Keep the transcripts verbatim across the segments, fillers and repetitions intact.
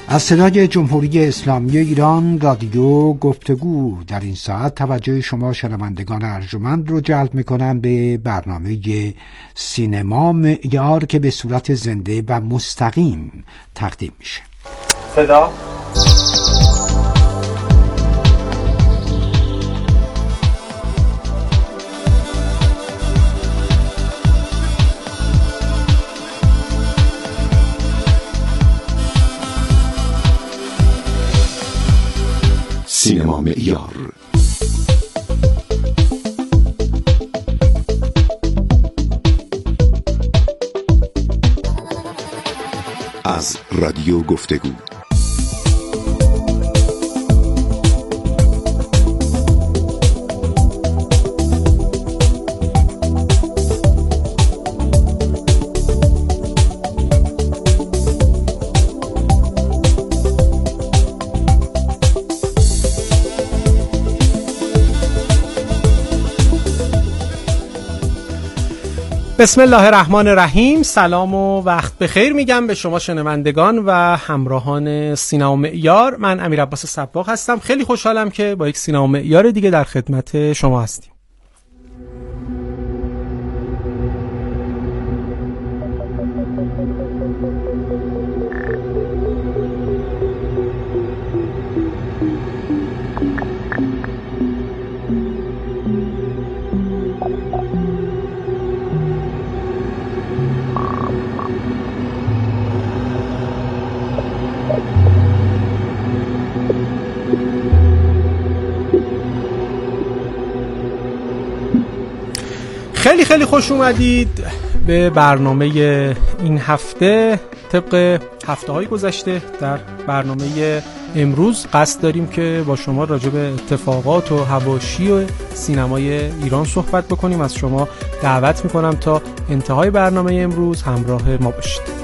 از صدای جمهوری اسلامی ایران رادیو گفتگو در این ساعت توجه شما شنوندگان ارجمند رو جلب میکنم به برنامه سینما معیار که به صورت زنده و مستقیم تقدیم میشه. صدا سینما معیار. از رادیو گفتگو. بسم الله الرحمن الرحیم. سلام و وقت بخیر میگم به شما شنوندگان و همراهان سینما معیار. من امیر عباس صباغ هستم. خیلی خوشحالم که با یک سینما معیار دیگه در خدمت شما هستیم. خیلی خیلی خوش اومدید به برنامه این هفته. طبق هفته های گذشته در برنامه امروز قصد داریم که با شما راجع به اتفاقات و حواشی و سینمای ایران صحبت بکنیم. از شما دعوت میکنم تا انتهای برنامه امروز همراه ما باشید.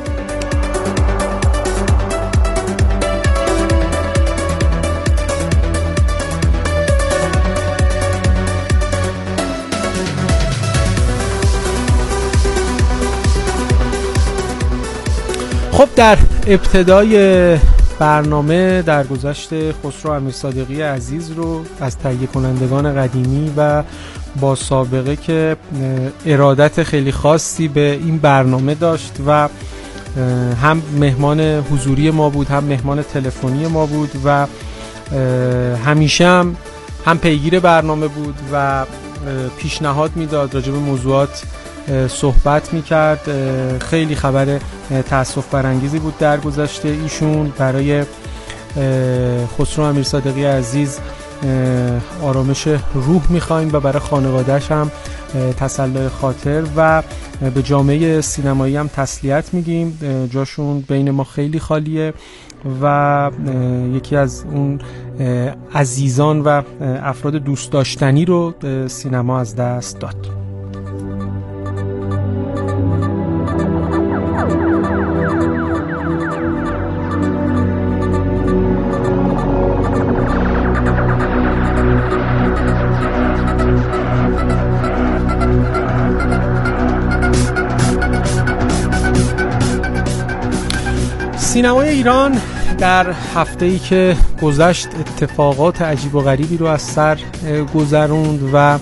خب در ابتدای برنامه در گذشت خسرو امیرصادقی عزیز رو از تهیه کنندگان قدیمی و با سابقه که ارادت خیلی خاصی به این برنامه داشت و هم مهمان حضوری ما بود هم مهمان تلفنی ما بود و همیشه هم, هم پیگیر برنامه بود و پیشنهاد میداد، راجع به موضوعات صحبت میکرد. خیلی خبر تأسف برانگیزی بود در گذشته ایشون. برای خسرو امیرصادقی عزیز آرامش روح میخوایم و برای خانواده‌اش هم تسلی خاطر و به جامعه سینمایی هم تسلیت میگیم. جاشون بین ما خیلی خالیه و یکی از اون عزیزان و افراد دوست داشتنی رو سینما از دست داد. سینمای ایران در هفته‌ای که گذشت اتفاقات عجیب و غریبی رو از سر گذروند و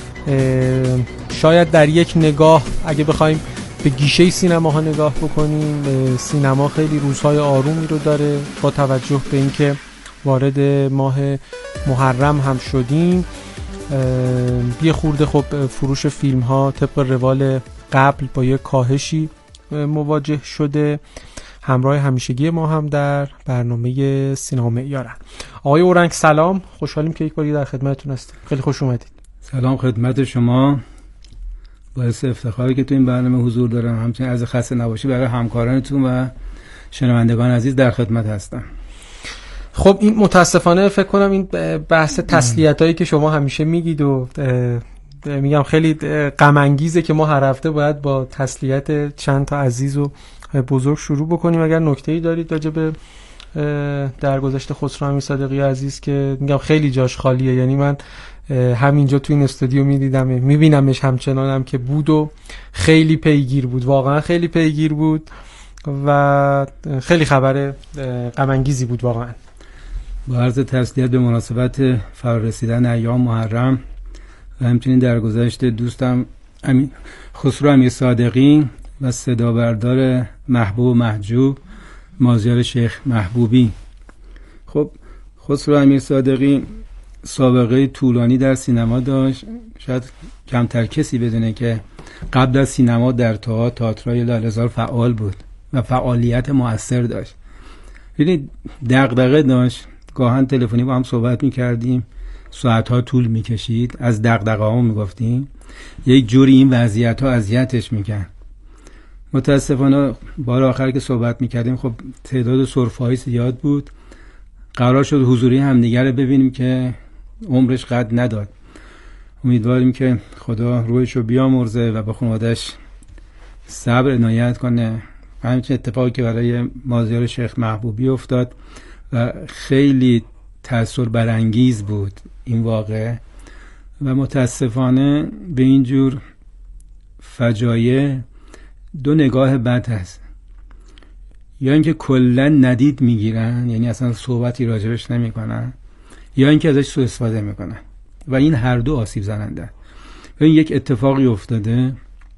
شاید در یک نگاه اگه بخوایم به گیشه سینماها نگاه بکنیم، سینما خیلی روزهای آرومی رو داره با توجه به اینکه وارد ماه محرم هم شدیم. یه خورده خب فروش فیلم ها طبق روال قبل با یه کاهشی مواجه شده. همراه همیشگی ما هم در برنامه سینما معیارن. آقای اورنگ سلام، خوشحالیم که یک بار در خدمتتون هستیم. خیلی خوش اومدید. سلام خدمت شما، باعث افتخاری که تو این برنامه حضور دارم. همچنین عرض خسته نباشی برای همکارانتون و شنوندگان عزیز در خدمت هستم. خب این متاسفانه فکر کنم این بحث تسلیتایی که شما همیشه میگید و میگم خیلی غم انگیزه که ما هر هفته باید با تسلیت چند تا عزیز و بزرگ شروع بکنیم. اگر نکته‌ای دارید راجع به درگذشت خسرو امیرصادقی عزیز که میگم خیلی جاش خالیه، یعنی من همینجا تو این استودیو میدیدم میبینمش همچنانم که بود و خیلی پیگیر بود، واقعا خیلی پیگیر بود و خیلی خبر غم انگیزی بود واقعا. با عرض تسلیت به مناسبت فرارسیدن ایام محرم و همچنین درگذشت دوستم امی خسرو امیر صادقی و صدا بردار محبوب و محجوب مازیار شیخ محبوبی. خب خسرو امیر صادقی سابقه طولانی در سینما داشت. شاید کمتر کسی بدونه که قبل از سینما در تئاتر تئاترای لاله‌زار فعال بود و فعالیت مؤثر داشت. یعنی دغدغه داشت، گاهن تلفنی با هم صحبت می‌کردیم، ساعت‌ها طول می‌کشید، از دغدغه‌ها می‌گفتیم. یک جوری این وضعیت‌ها اذیتش می‌کرد. متأسفانه بار آخر که صحبت می‌کردیم خب تعداد سرفه‌های زیاد بود. قرار شد حضوری همدیگر رو ببینیم که عمرش قد نداد. امیدواریم که خدا روحش رو بیامرزه و به خانواده‌اش صبر عنایت کنه. همچنین اتفاقی که برای مازیار شیخ محبوبی افتاد و خیلی تأثیر برانگیز بود این واقعه و متاسفانه به این جور فجایع دو نگاه بد هست. یا اینکه کلا ندید میگیرن، یعنی اصلا صحبتی راجبش نمیکنن، یا اینکه ازش سوء استفاده میکنن و این هر دو آسیب زننده. و این یک اتفاقی افتاده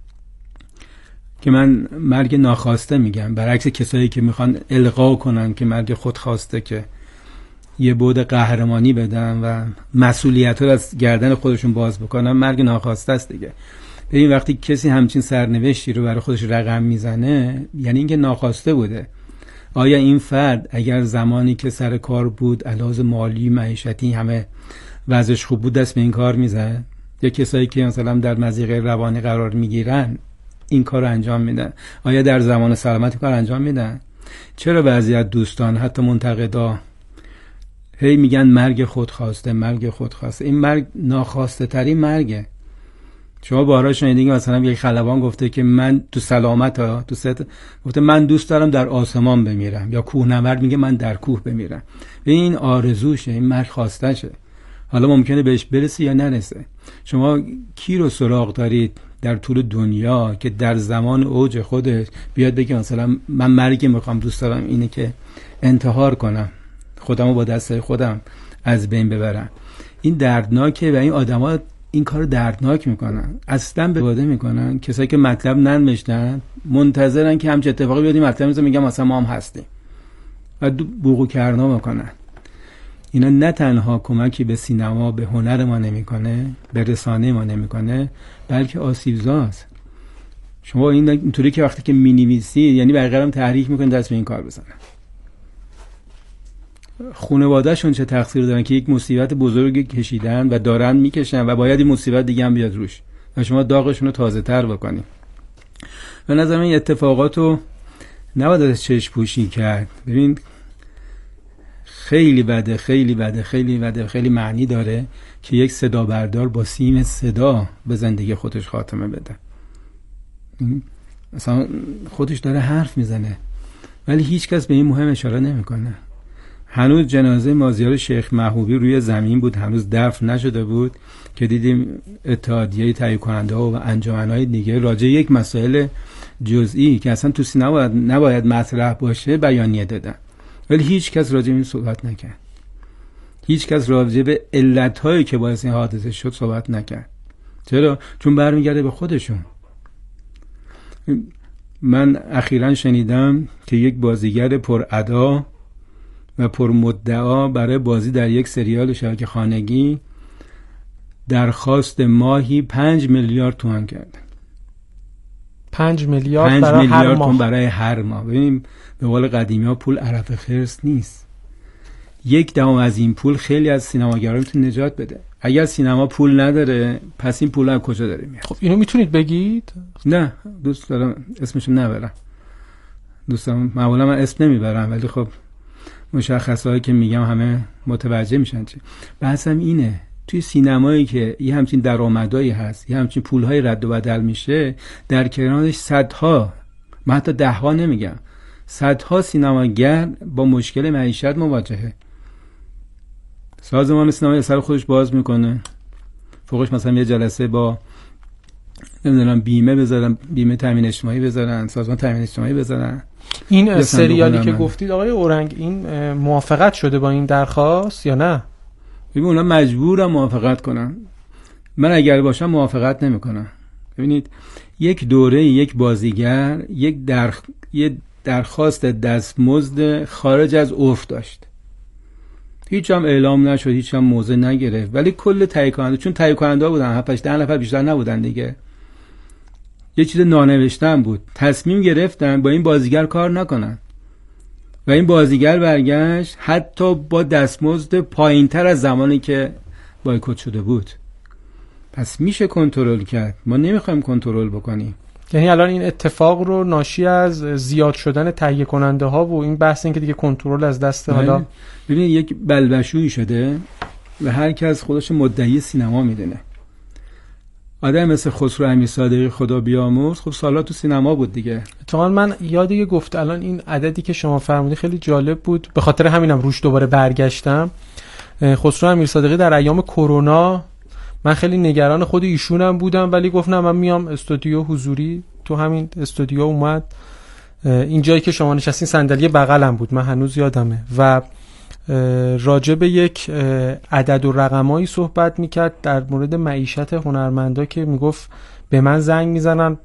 که من مرگ ناخواسته میگم، برعکس کسایی که میخوان القا کنن که مرگ خودخواسته که یه بعد قهرمانی بدن و مسئولیت رو از گردن خودشون باز بکنن. مرگ ناخواسته است دیگه. ببین وقتی کسی همچین سرنوشتی رو برای خودش رقم میزنه یعنی اینکه ناخواسته بوده. آیا این فرد اگر زمانی که سر کار بود علاوه مالی معیشتی همه وضعش خوب بود دست به این کار میزد؟ یا کسایی که مثلا در مضیقه روانی قرار میگیرن این کار رو انجام میدن، آیا در زمان سلامتی کار انجام میدن؟ چرا بعضی از دوستان حتی منتقدا هی میگن مرگ خودخواسته مرگ خودخواسته؟ این مرگ ناخواسته ترین مرگه. شما بارها شنیدین مثلا یک خلبان گفته که من تو سلامت ها تو ست گفته من دوست دارم در آسمان بمیرم، یا کوهنورد میگه من در کوه بمیرم. و این آرزوشه، این مرگ خواستشه. حالا ممکنه بهش برسه یا نرسه. شما کی رو سراغ دارید در طول دنیا که در زمان اوج خودش بیاد بگه مثلا من مرگی میخوام، دوست دارم اینه که انتحار کنم، خودمو با دستای خودم از بین ببرم؟ این دردناکه و این آدما این کارو دردناک میکنن، اصلا به واده میکنن. کسایی که مطلب ننوشتن منتظرن که همچین اتفاقی بیاد مطلب میذارن میگم مثلا ما هم هستیم و بوقو کرنا میکنن. اینا نه تنها کمکی به سینما به هنر ما نمیکنه، به رسانه ما نمیکنه، بلکه آسیبزاست. شما این اینطوری که وقتی که مینویسید یعنی بقیه‌ام تحریک میکنید دست به این کار بزنن. خانواده‌شون چه تقصیر دارن که یک مصیبت بزرگی کشیدن و دارن میکشن و باید این مصیبت دیگه هم بیاد روش و شما داغشون رو تازه تر بکنید. به نظر من این اتفاقاتو نباید از چشم پوشی کرد. ببین خیلی بده خیلی بده خیلی بده خیلی معنی داره که یک صدا بردار با سیم صدا به زندگی خودش خاتمه بده. مثلا خودش داره حرف میزنه ولی هیچ کس به این مهم اشاره نمیکنه. هنوز جنازه مازیار شیخ محبوبی روی زمین بود، هنوز دفن نشده بود که دیدیم اتحادیه تهیه کننده ها و انجمنهای دیگه راجع یک مسائل جزئی که اصلا تو سینما نباید مطرح باشه بیانیه دادن، ولی هیچ کس راجع به این صحبت نکرد. هیچ کس راجع به علت‌هایی که باعث این حادثه شد صحبت نکرد. چرا؟ چون برمیگرده به خودشون. من اخیراً شنیدم که یک بازیگر پرادا و پرمدعا برای بازی در یک سریال شبکه خانگی درخواست ماهی پنج میلیارد تومان کرد. پنج میلیارد پنج برای میلیارد هر ماه. برای هر ماه. ببینیم به قول قدیمی ها پول عرف خرس نیست. یک دهم از این پول خیلی از سینماگران میتونه نجات بده. اگر سینما پول نداره پس این پول از کجا داره میاد؟ خب اینو میتونید بگید؟ نه دوست دارم اسمشو نبرم. دوستم معمولا من اسم نمیبرم ولی خب مشخصایی که میگم همه متوجه میشن. چه بحثم اینه توی سینمایی که یه همچین درآمدایی هست، یه همچین پولهای رد و بدل میشه، در کنارش صدها، من حتی دهها نمیگم، صدها سینماگر با مشکل معیشت مواجهه. سازمان سینمایی سر خودش باز میکنه، فوقش مثلا یه جلسه با نمیدونم بیمه بذارن، بیمه تامین اجتماعی بذارن، سازمان تامین اجتماعی بذارن، این سریالی که گفتید آقای اورنگ، این موافقت شده با این درخواست یا نه؟ ببین اونا مجبورن موافقت کنن. من اگر باشم موافقت نمیکنم. ببینید یک دوره یک بازیگر یک در یک درخواست دستمزد خارج از عرف داشت، هیچ هم اعلام نشد، هیچ هم موضع نگرفت، ولی کل تهیه کننده، چون تهیه کننده بودن هفت ده نفر بیشتر نبودن دیگه، یه چیز نانوشتن بود، تصمیم گرفتن با این بازیگر کار نکنن و این بازیگر برگشت حتی با دستمزد پایینتر از زمانی که بایکوت شده بود. پس میشه کنترل کرد، ما نمیخوایم کنترل بکنیم. یعنی الان این اتفاق رو ناشی از زیاد شدن تهیه کننده ها و این بحث این که دیگه کنترل از دست حالا ببینید یک بلبشویی شده و هر کس خودش مدعی سینما میدونه. آدم مثل خسرو امیرصادقی خدا بیامرز خب سالا تو سینما بود دیگه. اتفاقا من یاد یه گفت الان این عددی که شما فرمودی خیلی جالب بود، به خاطر همینم روش دوباره برگشتم. خسرو امیرصادقی در ایام کرونا، من خیلی نگران خود ایشونم بودم، ولی گفت نه من میام استودیو حضوری، تو همین استودیو اومد این جایی که شما نشستین صندلی بغلم بود، من هنوز یادمه، و راجع به یک عدد و رقمایی صحبت میکرد در مورد معیشت هنرمندا که میگفت به من زنگ میزنن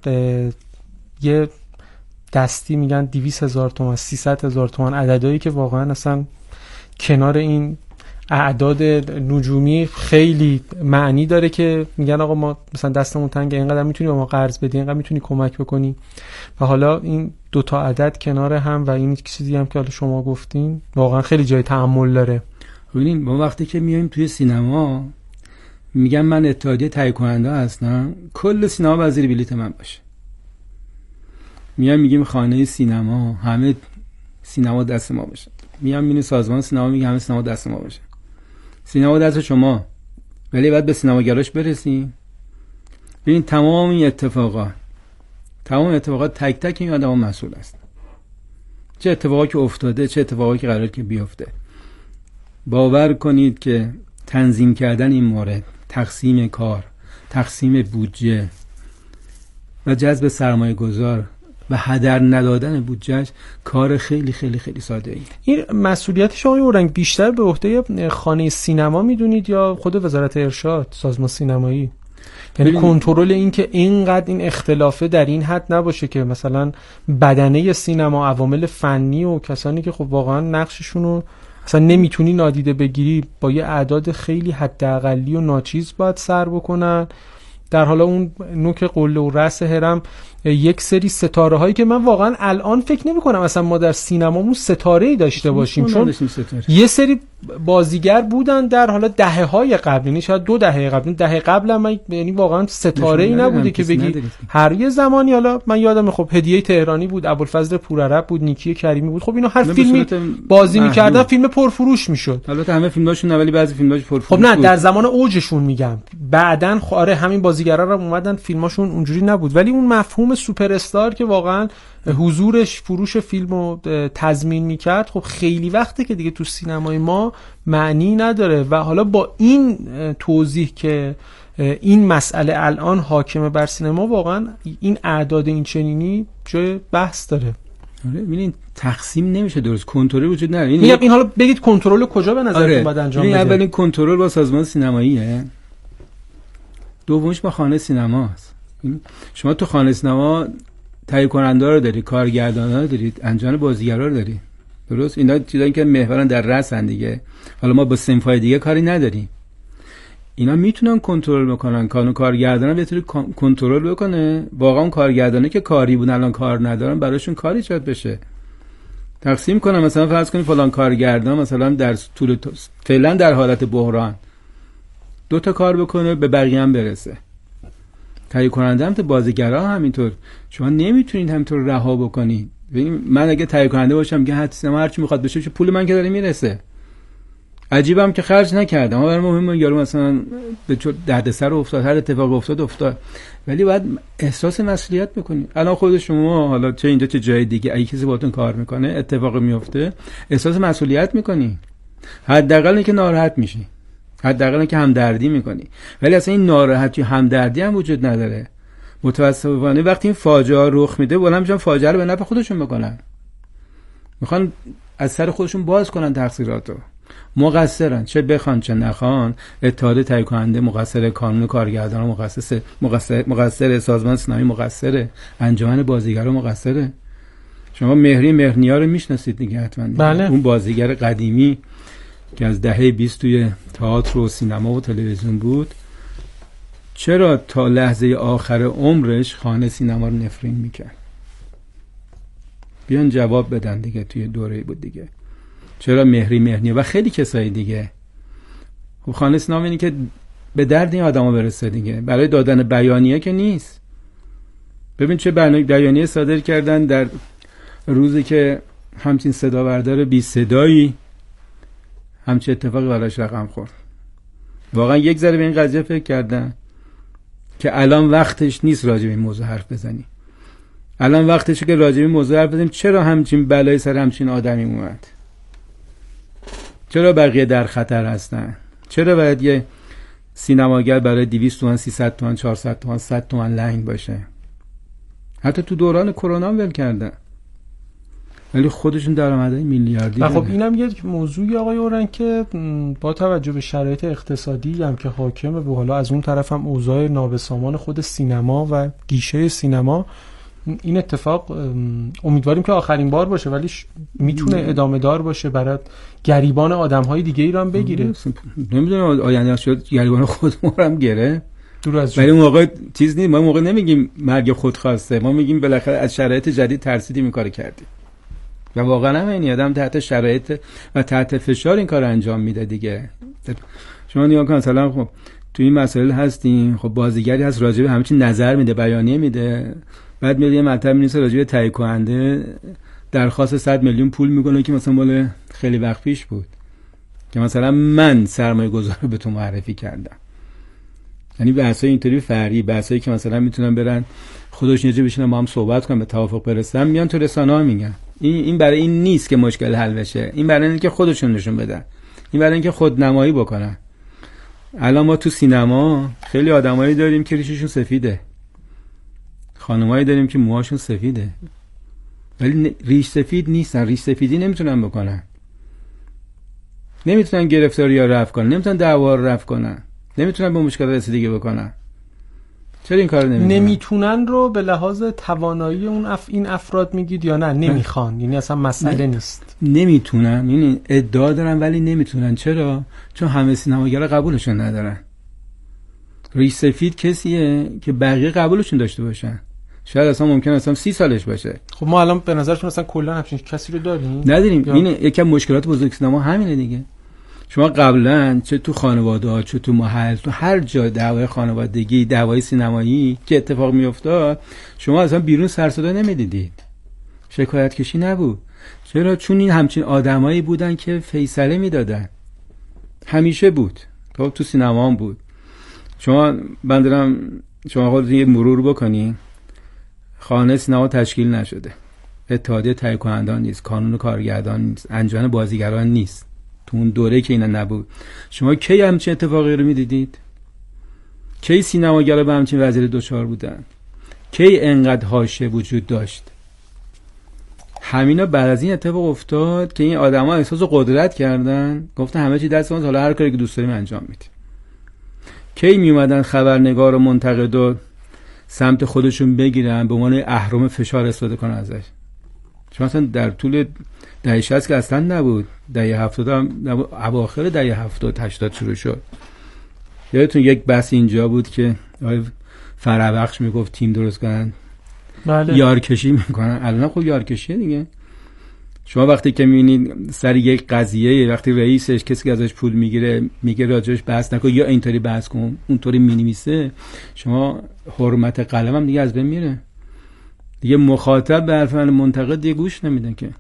یه دستی میگن دویست هزار تومان، سیصد هزار تومان، عددهایی که واقعا اصلا کنار این اعداد نجومی خیلی معنی داره که میگن آقا ما مثلا دستمون تنگه، اینقدر میتونی با ما قرض بدی، اینقدر میتونی کمک بکنی. و حالا این دو تا عدد کنار هم و این چیزی هم که حالا شما گفتین واقعا خیلی جای تأمل داره. ببینید ما وقتی که میایم توی سینما میگم من اتحادیه تهیه کننده هستم، کل سینما وزیر بلیت من باشه. میام میگیم خانه سینما، همه سینما دست ما باشه. میام میبینی سازمان سینما میگه همه سینما دست ما باشه. سینما دست شما، ولی بعد به سینماگراش برسیم. ببین تمام این اتفاقات تمام اتفاقات تک تک این آدم مسئول است. چه اتفاقی که افتاده، چه اتفاقی که قراره که بیفته. باور کنید که تنظیم کردن این مورد، تقسیم کار، تقسیم بودجه و جذب سرمایه گذار و هدر ندادن بودجهش کار خیلی خیلی خیلی ساده ای. این مسئولیت شما اورنگ بیشتر به عهده خانه سینما میدونید یا خود وزارت ارشاد، سازمان سینمایی؟ یعنی کنترل این که اینقدر این اختلافه در این حد نباشه که مثلا بدنه سینما، عوامل فنی و کسانی که خب واقعا نقششون رو اصلا نمیتونی نادیده بگیری با یه اعداد خیلی حداقلی و ناچیز باید سر بکنن، در حالا اون نوک قله و رأس هرم یک سری ستاره هایی که من واقعا الان فکر نمی کنم اصلا ما در سینمامون ستاره‌ای داشته باشیم، چون یه سری بازیگر بودن در حالا دهه های قبل، یعنی شاید دو دهه قبل، دهه قبل من یعنی واقعا ستاره‌ای نبوده که بگی هر یه زمانی. حالا من یادم خب هدیه تهرانی بود، ابوالفضل پورعرب بود، نیکی کریمی بود، خب اینا هر فیلمی بازی می‌کردن فیلم پرفروش میشد. البته همه فیلماشون ولی بعضی فیلماش پرفروش خب نه بود. در زمان اوجشون میگم، بعدن آره همین بازیگرا رو اومدن فیلماشون اونجوری نبود، ولی اون مفهوم سوپر استار که واقعا حضورش فروش فیلمو تضمین میکرد خب خیلی وقته که دیگه تو سینمای ما معنی نداره. و حالا با این توضیح که این مسئله الان حاکمه بر سینما، واقعا این اعداد این چنینی جای بحث داره. آره ببینید تقسیم نمیشه درست، کنترل وجود نداره. میگم این حالا بگید کنترل کجا به نظرتون آره. باید انجام بده؟ اولین کنترل با سازمان سینماییه، دومش با خانه سینماست. شما تو خانه سینما تهیه کننده رو داری، کارگردانا رو دارید، انجام بازیگرا رو داری، درست؟ اینا چیزایی که محورن در رأسن دیگه. حالا ما با صنفای دیگه کاری نداریم. اینا میتونن کنترل بکنن، کانون کارگردانا بهتری کنترل بکنه. واقعا اون کارگردانه که کاری بودن الان کار ندارن، براشون کاری ایجاد بشه. تقسیم کنن، مثلا فرض کنید فلان کارگردان مثلا در طول فعلا در حالت بحران دو تا کار بکنه به بقیه هم برسه. تهیه کننده هم تو بازیگرا همینطور، شما نمیتونید همینطور رها بکنید. من اگه تهیه کننده باشم که حتما هر چی میخواد بشه، پول من که داره میرسه. عجیبم که خرج نکردم، اما برای مهمه یارو مثلا به چه دردسر افتاد، هر اتفاق افتاد افتاد، ولی باید احساس مسئولیت بکنید. الان خود شما حالا چه اینجا چه جای دیگه اگه کسی باهاتون کار میکنه اتفاق میفته، احساس مسئولیت میکنی، حداقل اینکه ناراحت میشی، حداقل اینکه همدردی میکنی. ولی اصلا این ناراحتی همدردی هم وجود نداره. متاسفانه وقتی این فاجعه رخ میده، بلند میشن فاجعه رو به نفع خودشون بکنن. میخوان از سر خودشون باز کنن تقصیراتو. مقصرن، چه بخوان چه نخوان. اتحاد تهیه کننده مقصر، کانون کارگردان مقصر، مقصر مقصر سازمان سینمایی مقصره، انجمن بازیگرا مقصره. شما مهری مهرنیا رو میشناسید دیگه حتما دیگه. بله. اون بازیگر قدیمی که از دهه بیست توی تئاتر و سینما و تلویزیون بود، چرا تا لحظه آخر عمرش خانه سینما رو نفرین میکرد؟ بیان جواب بدن دیگه. توی دوره بود دیگه. چرا مهری مهرنیا و خیلی کسایی دیگه. خب خانه سینما اینی که به درد این آدما برسه دیگه، برای دادن بیانیه که نیست. ببین چه بیانیه صادر کردن در روزی که همچین صدا بردار بی صدایی همچین اتفاقی براش رقم خورد. واقعا یک ذره به این قضیه فکر کردن که الان وقتش نیست راجع به این موضوع حرف بزنی. الان وقتشه که راجع به این موضوع حرف بزنیم. چرا همچین بلایی سر همچین آدمی اومد؟ چرا بقیه در خطر هستن؟ چرا باید یه سینماگر برای دویست تومن، سیصد تومن، چهارصد تومن، صد تومن لنگ باشه؟ حتی تو دوران کرونا ول کردن، ولی خودشون درآمدهای میلیاردی. خب اینم یک موضوعی آقای اورنگ که با توجه به شرایط اقتصادی هم که حاکمه و حالا از اون طرف هم اوضاع نابسامان خود سینما و گیشه سینما، این اتفاق امیدواریم که آخرین بار باشه، ولی میتونه ادامه دار باشه برای گریبان آدم‌های دیگه ایران بگیره. نمیدونم آینده شد گریبان خودمون هم گره. دور از ولی اون موقع چیز نیست. ما اون موقع نمیگیم مرگ خودخواسته، ما میگیم بالاخره از شرایط جدید ترسیدیم این کارو کردیم. و واقعا هم این آدم تحت شرایط و تحت فشار این کار انجام میده دیگه. شما نگاه کن مثلا خب تو این مسائل هستیم، خب بازیگری هست راجع به همچین نظر میده، بیانیه میده، بعد میاد یه مطلب می‌نویسه راجع به تهیه کننده درخواست صد میلیون پول میکنه که مثلا مال خیلی وقت پیش بود که مثلا من سرمایه گذار رو به تو معرفی کردم. یعنی بحثای اینطوری فرعی، بحثایی که مثلا میتونن برن خودشون یه جا بشینن با هم صحبت کنن به توافق برسن، میان تو رسانه‌ها میگن. این این برای این نیست که مشکل حل بشه، این برای اینه که خودشون نشون بدن، این برای اینکه خودنمایی بکنن. الان ما تو سینما خیلی آدمایی داریم که ریششون سفیده، خانمایی داریم که موهاشون سفیده، ولی ریش سفید نیستن، ریش سفیدی نمیتونن بکنن، نمیتونن گرفتاری ها رفع کنن، نمیتونن دعوا رو رفع کنن، نمیتونن به مشکل رسیدگی بکنن. چرا این کارو نمیکنن؟ نمیتونن رو به لحاظ توانایی اون اف این افراد میگید یا نه نمیخوان؟ یعنی اصلا مسئله نه. نیست نمیتونن، یعنی ادعا دارن ولی نمیتونن. چرا؟ چون همه سینماگرا قبولشون ندارن. ریش سفید کسیه که بقیه قبولشون داشته باشن. شاید اصلا ممکن اصلا سی سالش باشه. خب ما الان به نظرشون اصلا کلا همچین کسی رو داریم؟ نداریم. یا... این یکی از مشکلات بزرگ سینما همینه دیگه. شما قبلا چه تو خانواده‌ها، چه تو محل، تو هر جا دعوای خانوادگی، دعوای سینمایی که اتفاق میافتاد، شما اصلا بیرون سر صدا نمیدیدید. شکایت کشی نبود. چرا؟ چون این همچین آدمایی بودن که فیصله میدادن. همیشه بود. تو تو سینما هم بود. شما بندرم شما خودتون یه مرور بکنین. خانه سینما تشکیل نشده. اتحادیه تهیه کنندگان نیست، کانون کارگردان نیست، انجمن بازیگران نیست. تو اون دوره که اینا نبود، شما کی همچین اتفاقی رو میدیدید؟ کی سینماگرا به همچین وضعیت دچار بودن؟ کی انقدر حاشیه وجود داشت؟ همینا بعد از این اتفاق افتاد که این آدما احساس قدرت کردن، گفتن همه چی دست ماست، حالا هر کاری که دوست داریم انجام میدیم. کی می اومدن خبرنگار و منتقد و سمت خودشون بگیرن، به عنوان اهرم فشار استفاده کنن ازش. شما مثلا در طول دهه شصت که اصلا نبود، دهه هفتاد هم نبود، اواخر دهه هفتاد هشتاد شروع شد. یادتون یک بحث اینجا بود که آقای فرابخش میگفت تیم درست کنن، بله. یارکشی میکنن. الان خب یارکشیه دیگه. شما وقتی که میبینید سر یک قضیه، وقتی رئیسش کسی که ازش پول میگیره میگه راجعش بحث نکن یا اینطوری بحث کن، اونطوری مینویسه، شما حرمت قلم هم دیگه از بین میره دیگه. مخاطب به حرف منتقد دیگه گوش نمیدن که.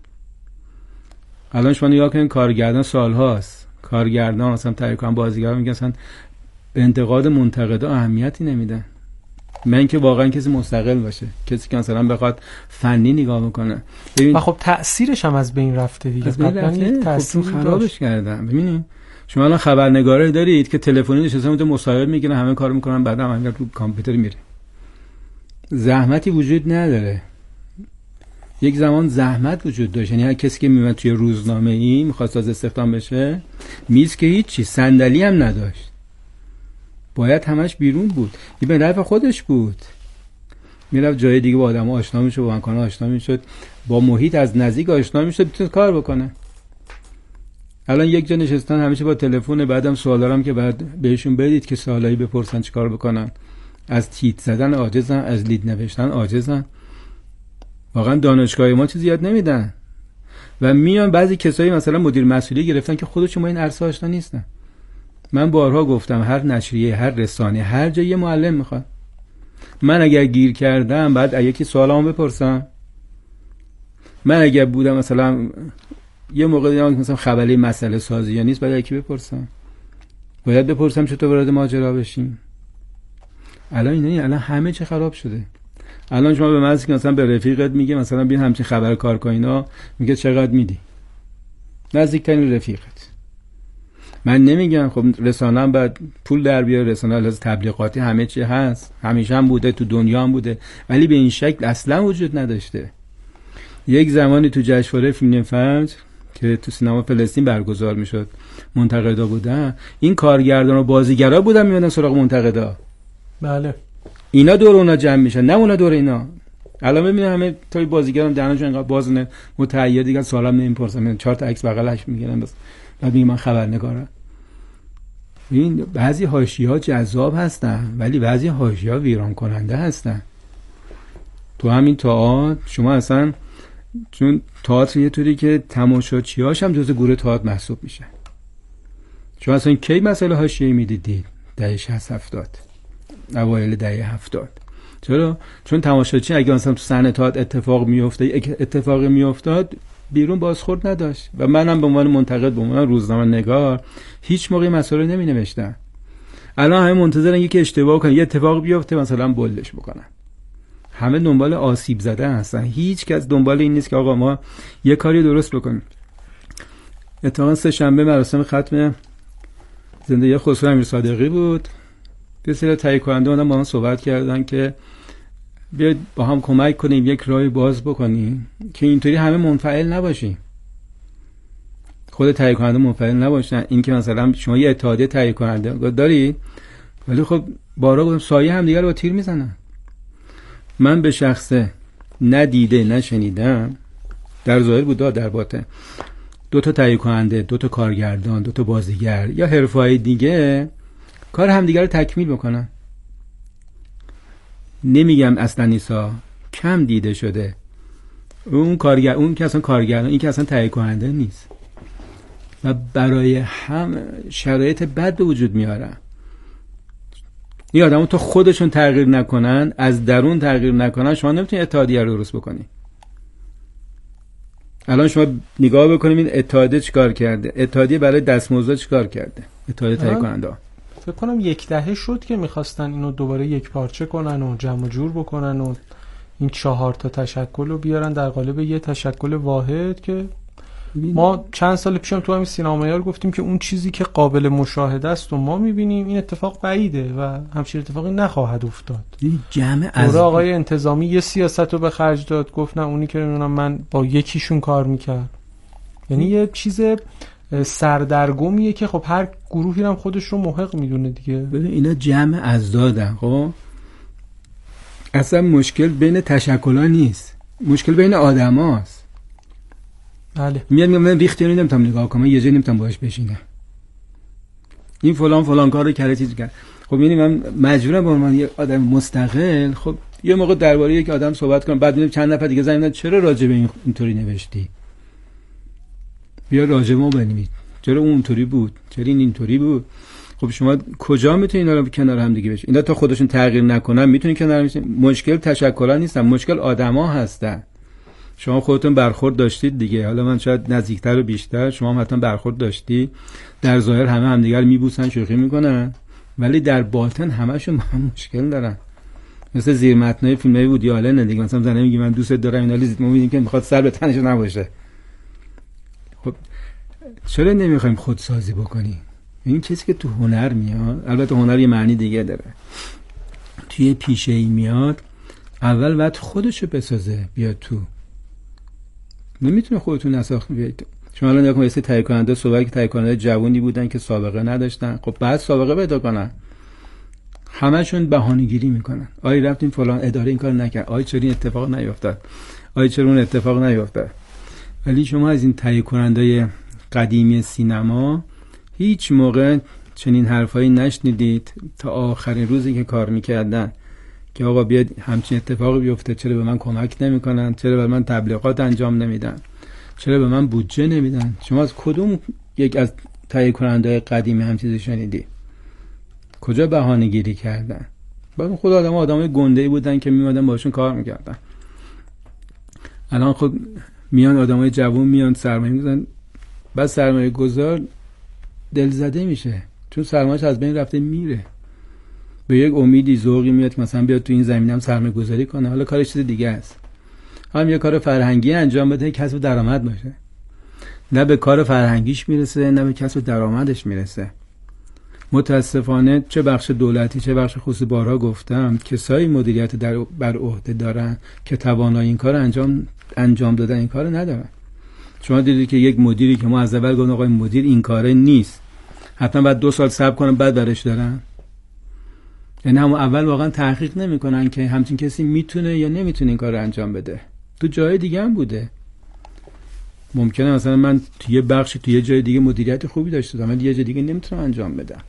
الان شما نگاه کنید کارگردان سالهاست، کارگردان مثلا تهیه کننده بازیگر میگن اصلا به انتقاد منتقدا اهمیتی نمیدن. من که واقعا کسی مستقل باشه، کسی که مثلا بخواد فنی نگاه بکنه. و خب تأثیرش هم از بین رفته دیگه. قبلا یک تأثیر خرابش کردن. ببینید شما الان خبرنگاره دارید که تلفنی نشسته اونجا مصاحبه میگیرن، همه کارو میکنن، بعد هم همین رو کامپیوتر میره. زحمتی وجود نداره. یک زمان زحمت وجود داشت، یعنی هر کسی که میومد توی روزنامه ای میخواست از استخدام بشه، میز که هیچی، صندلی هم نداشت، باید همش بیرون بود. این به نفع خودش بود، میرفت جای دیگه با آدم آشنا میشد، با مکان آشنا میشد، با محیط از نزدیک آشنا میشد، میتونست کار بکنه. الان یک جا نشستن همیشه با تلفن، بعدم سوال دارم که بعد بهشون بدید که سوالایی بپرسن چیکار بکنن. از تیت زدن عاجزن، از لید نوشتن عاجزن. واقعا دانشگاه ما چیزی یاد نمیدن و میان بعضی کسایی مثلا مدیر مسئولی گرفتن که خودشون با این عرصه آشنا نیستن. من بارها گفتم هر نشریه، هر رسانه، هر جای معلم میخواد. من اگر گیر کردم بعد یکی سوالامو بپرسم. من اگر بودم مثلا یه موقع دیدم مثلا خبری مسئله سازی یا نیست، بعد یکی بپرسم. باید بپرسم چطور وارد ماجرا بشیم. الان اینا الان همه چی خراب شده. الان شما به من مثلا به رفیقت میگه مثلا بیا همچین خبر کار کن اینا، میگه چقدر میدی؟ نزدیکترین رفیقت. من نمیگم خب رسانه هم باید پول در بیاره، رسانه از تبلیغاتی همه چی هست، همیشه هم بوده، تو دنیا هم بوده، ولی به این شکل اصلا وجود نداشته. یک زمانی تو جشنواره فیلم فجر که تو سینما فلسطین برگزار میشد، منتقدا بودن، این کارگردان و بازیگرا بودن میادن سراغ منتقدا. بله. اینا دور اونا جمع میشن، نه اونا دور اینا. الان ببینید همه توی بازیگران دهنشون انقدر بازونه، متعهد دیگه سوالم نمیپرسن، چهار تا عکس بغلش میگیرن بس بعد میگن من خبرنگارم. این بعضی حاشیه‌ها جذاب هستن ولی بعضی حاشیه‌ها ویران کننده هستن. تو همین تئاتر شما اصلا، چون تئاتر یه طوری که تماشاچی‌هاش هم جزء گروه تئاتر محسوب میشن. شما اصلا کی مسئله حاشیه‌ای میدیدید؟ دهه شصت هفتاد، اوایل دهه هفتاد. چرا؟ چون تماشاچی اگه مثلا تو صحنه تئاتر اتفاق میفته، اتفاقی میافتاد، بیرون بازخورد نداشت و منم به عنوان منتقد، به عنوان روزنامه نگار هیچ موقع مسئله نمی نوشتم. الان همه منتظرن یکی اشتباه کنه، یه اتفاق بیفته مثلا بولش بکنن. همه دنبال آسیب زده هستن، هیچ کس دنبال این نیست که آقا ما یه کاری درست بکنیم. اتفاقا سه شنبه مراسم ختم زندگی خسرو امیرصادقی بود. یه سری تهیه کننده اومدن با من صحبت کردن که بیاید با هم کمک کنیم یک راهی باز بکنیم که اینطوری همه منفعل نباشیم. خود تهیه کننده منفعل نباشن. این که مثلا شما یه اتحادیه تهیه کننده دارید ولی خب بارا گفتم سایه هم دیگه رو با تیر میزنن. من به شخصه ندیده نشنیدم، در ظاهر بود در باطن، دو تا تهیه کننده، دو تا کارگردان، دو تا بازیگر یا حرفه‌های دیگه کار همدیگه رو تکمیل بکنن. نمیگم اصلا نیسا، کم دیده شده. اون کارگر، اون که اصلا کارگردان، این که اصلا تهیه کننده نیست و برای هم شرایط بد به وجود میارن. این آدمو تو خودشون تغییر نکنن، از درون تغییر نکنن، شما نمیتونی اتحادیه رو درست بکنی. الان شما نگاه بکنیم این اتحادیه چیکار کرده، اتحادیه برای دستمزد چیکار کرده، اتحادیه تهیه کننده. فکر کنم یک دهه شد که میخواستن اینو دوباره یک پارچه کنن و جمع جور بکنن و این چهار تا تشکل رو بیارن در قالب یه تشکل واحد که ما چند سال پیشم تو همین سینمایار گفتیم که اون چیزی که قابل مشاهده است و ما میبینیم این اتفاق بعیده و همچین اتفاقی نخواهد افتاد. این جمع از آقای انتظامی یه سیاست رو به خرج داد، گفت نه اونی که من با یکیشون کار میکرد. یعنی یه چیز سردرگمیه که خب هر گروهی هم خودش رو محق میدونه دیگه. ببین اینا جمع از دادن. خب اصلا مشکل بین تشکل‌ها نیست، مشکل بین آدماست. بله. میاد میگم من ریختیانی نمیتونم نگاه کنم، یه جایی نمیتونم باهاش بشینم، این فلان فلان کارو کرده چیزی کرد. خب یعنی من مجبورم به عنوان یه آدم مستقل خب یه موقع درباره یک آدم صحبت کنم، بعد میبینم چند نفر دیگه زنگ میزنن چرا راجع به این اینطوری نوشتی، بیا راجع ما بنویس، چرا اون اونطوری بود، چرا این اینطوری بود. خب شما کجا میتونید اینا رو کنار هم دیگه بشین؟ اینا تا خودشون تغییر نکنن میتونید کنار بشین. مشکل تشکل‌ها نیستن، مشکل آدما هستن. شما خودتون برخورد داشتید دیگه، حالا من شاید نزدیکتر و بیشتر، شما هم حتما برخورد داشتی. در ظاهر همه همدیگر میبوسن، شوخی میکنن، ولی در باطن همشون با هم مشکل دارن. مثل زیر متنای فیلمای وودی آلن دیگه، مثلا زنه میگه من دوست دارم اینا، لیزیت ما میگیم که میخواد سر به تنش نباشه. خب چرا نمیخوایم خودسازی بکنیم؟ این چیزی که تو هنر میاد، البته هنر یه معنی دیگه داره، توی پیشه‌ای میاد، اول باید خودشو بسازه بیاد تو. نمیتونه خودتون نساخت بیاید. شما الان نگاه کنید مثل تهیه کننده صحبت که تهیه کننده جوونی بودن که سابقه نداشتن، خب بعد سابقه پیدا کنن. همشون بهانه‌گیری میکنن. آی رفتیم فلان اداره این کار نکرد، آی چرا این اتفاق نیفتاد، آی چرا اون اتفاق نیفتاد. ولی شما از این تهیه کننده‌های قدیمی سینما هیچ موقع چنین حرفایی نشنیدید تا آخرین روزی که کار میکردن که آقا بیاد همچین اتفاقی بیفته، چرا به من کمک نمیکنن، چرا به من تبلیغات انجام نمیدن، چرا به من بودجه نمیدن. شما از کدوم یک از تهیه کننده‌های قدیمی هم چیزی شنیدی؟ کجا بهانه‌گیری کردن؟ بعد خود آدم آدمای گنده‌ای بودن که میومدن باشون کار میکردن. الان خب میان آدمای جوون میان سرمایه میذارن، بعد سرمایه گذار دلزده میشه چون سرمایه‌اش از بین رفته میره. به یک امیدی ذوقی میاد که مثلا بیاد تو این زمینه هم سرمایه گذاری کنه، حالا کارش چیز دیگه است. هم یه کار فرهنگی انجام بده، کسب درآمد باشه. نه به کار فرهنگیش میرسه، نه به کسب درآمدش میرسه. متاسفانه چه بخش دولتی چه بخش خصوصی بارها گفتم کسایی مدیریت در بر عهده دارن که توانایی این کار انجام انجام دادن این کارو ندارن. شما دیدید که یک مدیری که ما از اول گفتیم آقای مدیر این کاره نیست، حتما بعد دو سال صبر کنن بعد برش دارن. یعنی همون اول واقعا تحقیق نمیکنن که همچین کسی میتونه یا نمیتونه این کار رو انجام بده. تو جای دیگه هم بوده، ممکنه مثلا من توی یه بخشی توی یه جای دیگه مدیریت خوبی داشته باشم ولی یه جای دیگه نمیتونم انجام بدم.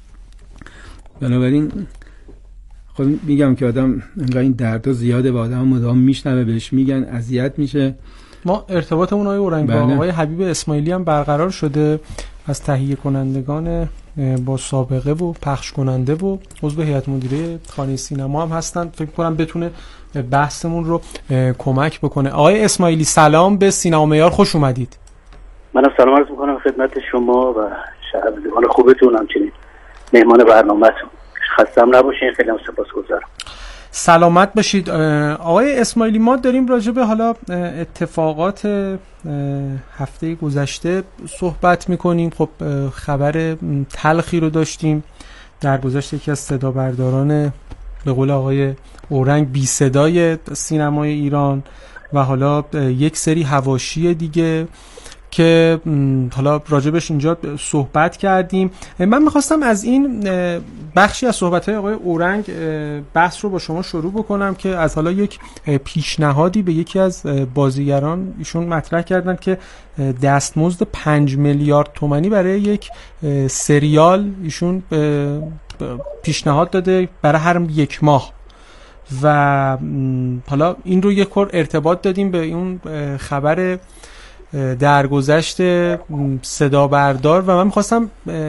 بنابراین خود میگم که آدم انقدر این دردا زیاده و آدم مدام میشنوه بهش میگن اذیت میشه. ما ارتباطمون آقای اورنگ با بله. آقای حبیب اسماعیلی هم برقرار شده، از تهیه کنندگان با سابقه و پخش کننده و عضو هیئت مدیره خانه سینما هم هستن. فکر کنم بتونه بحثمون رو کمک بکنه. آقای اسماعیلی سلام، به سینما معیار خوش اومدید. منم سلام عرض میکنم خدمت شما و شنوندگان خوبتون، همچنین مهمان برنامه‌تون. خسته‌ام نباشین، خیلی سپاسگزارم. سلامت باشید. آقای اسماعیلی ما داریم راجع به حالا اتفاقات هفته گذشته صحبت میکنیم. خب خبر تلخی رو داشتیم در گذشته، یکی از صدا برداران به قول آقای اورنگ بی صدای سینمای ایران و حالا یک سری حواشی دیگه که حالا راجبش اینجا صحبت کردیم. من میخواستم از این بخشی از صحبت‌های آقای اورنگ بحث رو با شما شروع بکنم که از حالا یک پیشنهادی به یکی از بازیگران ایشون مطرح کردن که دستمزد پنج میلیارد تومانی برای یک سریال ایشون پیشنهاد داده برای هر یک ماه و حالا این رو یک کور ارتباط دادیم به اون خبر درگذشت صدا بردار و من میخواستم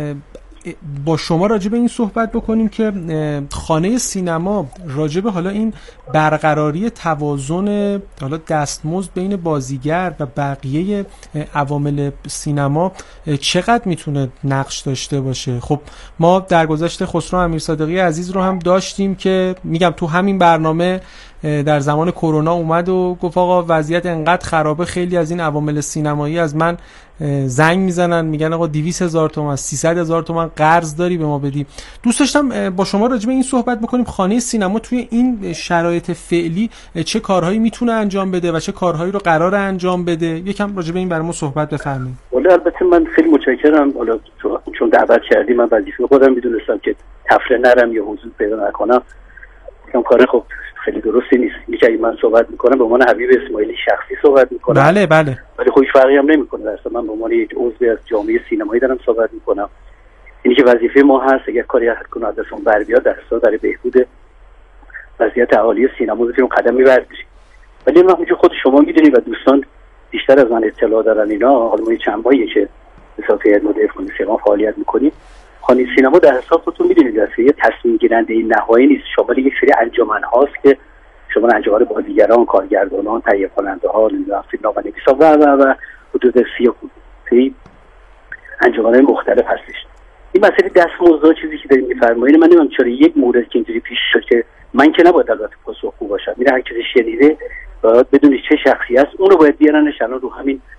با شما راجع به این صحبت بکنیم که خانه سینما راجع به حالا این برقراری توازن حالا دستمزد بین بازیگر و بقیه عوامل سینما چقدر میتونه نقش داشته باشه. خب ما درگذشت خسرو امیرصادقی عزیز رو هم داشتیم که میگم تو همین برنامه در زمان کرونا اومد و گفت آقا وضعیت انقدر خرابه، خیلی از این عوامل سینمایی از من زنگ میزنن میگن آقا دویست هزار تومان سیصد هزار تومان قرض داری به ما بدی. دوست داشتم با شما راجع به این صحبت بکنیم خانه سینما توی این شرایط فعلی چه کارهایی میتونه انجام بده و چه کارهایی رو قراره انجام بده. یکم راجع به این برامون صحبت بفرمایید. ولی البته من خیلی متشکرم، حالا چون دعوت کردی من وظیفه خودم میدونستم که تفره نرم یا حضور پیدا نکنم. کم کار خب خیلی درستی نیست. میگه اگه من صحبت میکنم به عنوان حبیب اسماعیلی شخصی صحبت میکنم. بله بله. ولی خب هیچ فرقی هم نمیکنه. درسته من به عنوان یک عضو از جامعه سینمایی دارم صحبت میکنم. اینی که وظیفه ما هست اگر کاری هر کنه از دستمون بر بیاد در اصل برای بهبود وضعیت عالی سینما بتونیم قدم می‌بریم. ولی من همونجوری خود شما میدونید و دوستان بیشتر از من اطلاع دارن اینا، حالا ما چند ماهیه که به صورت هیئت مدیره خانه سینما فعالیت میکنیم. خانه سینما در حساب خودتون میدونید است یه تصمیم گیرنده نهایی نیست، شامل یک سری انجمن هاست که شما انجمن بازیگران، کارگردانان، تهیه کننده ها، فیلمنامه‌نویسان و و و حدود سی خودی انجمن‌های مختلف هستش. این مسئله دستمزد چیزی که داریم می‌فرمایید، من نمی‌دونم چرا یک مورد که اینجوری پیش شد که من که نباید البته پاسخگو باشم. این هر کسی شنیده باید بدونید چه شخصی است، اون رو باید بیارنش الان رو همین